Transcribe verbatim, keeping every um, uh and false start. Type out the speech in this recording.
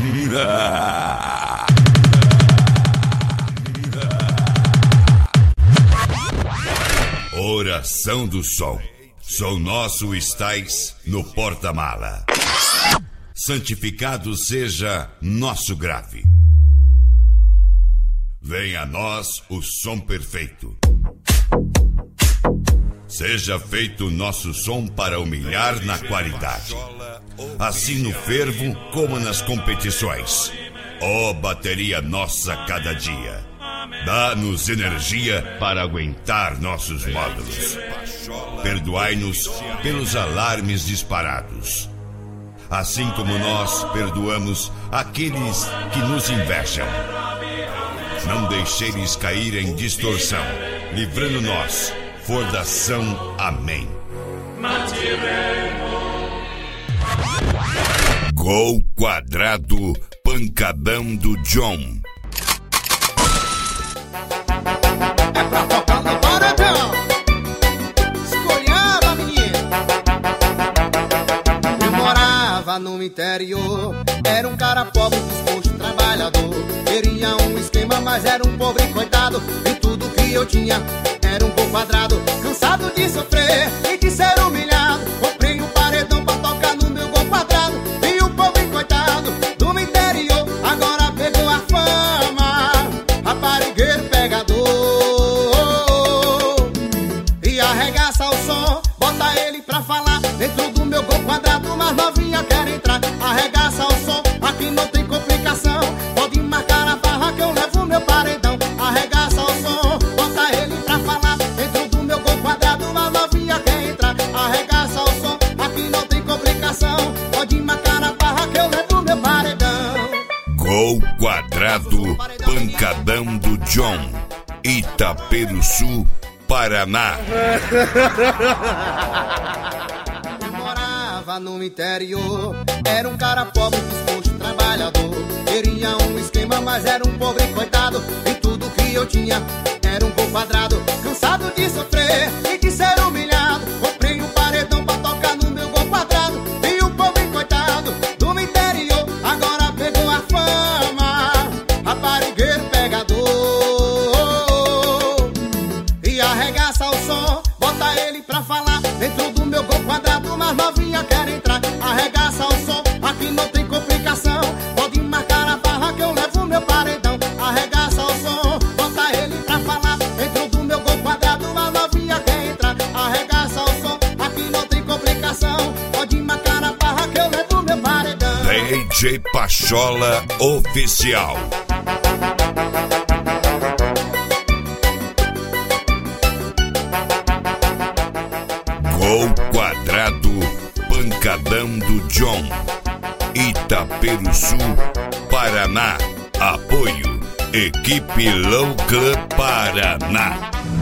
Oração do Som. Som nosso estais no porta-mala. Santificado seja nosso grave. Venha a nós o som perfeito. Seja feito nosso som para humilhar na qualidade, assim no fervo como nas competições. Ó bateria nossa cada dia, dá-nos energia para aguentar nossos módulos. Perdoai-nos pelos alarmes disparados, assim como nós perdoamos aqueles que nos invejam. Não deixeis cair em distorção, livrando-nos. Fordação, amém. Gol quadrado, pancadão do John. É pra tocar no paredão. Escolhava, menino. Eu morava no interior. Era um cara pobre, disposto, trabalhador. Queria um esquema, mas era um pobre coitado. E tudo que eu tinha era um gol quadrado. Cansado de sofrer e de ser humilhado, comprei um paredão pra tocar no meu gol quadrado. E o pobre coitado do interior agora pegou a fama, raparigueiro pegador. E arregaça o som, bota ele pra falar dentro do meu gol quadrado. Mas novinha quer entrar, arregaça o som, aqui não tem complicação. Pode marcar a barra que eu levo meu paredão. Arregaça o som, bota ele pra falar dentro do meu gol quadrado. Mas novinha quer entrar, arregaça o som, aqui não tem complicação. Pode marcar a barra que eu levo meu paredão. Gol quadrado, pancadão do John, Itaperuçu, Paraná. Eu morava no interior, era um cara pobre, disposto, trabalhador. Queria um esquema, mas era um pobre coitado. E tudo que eu tinha era um gol quadrado. Cansado de sofrer e de ser humilhado, comprei um paredão pra tocar no meu gol quadrado. E o pobre coitado do interior agora pegou a fama, raparigueiro pegador. E arregaça o som, bota ele pra falar dentro do meu gol quadrado. Mas novinha quer entrar, arregaça o som, aqui não tem complicação. Pode marcar a barra que eu levo meu paredão. Arregaça o som, bota ele pra falar dentro do meu gol quadrado. Mas novinha quer entrar, arregaça o som, aqui não tem complicação. Pode marcar a barra que eu levo meu paredão. D J Pachola Oficial. Gol quadrado, pancadão do John, Itaperuçu, Paraná. Apoio Equipe Low Club Paraná.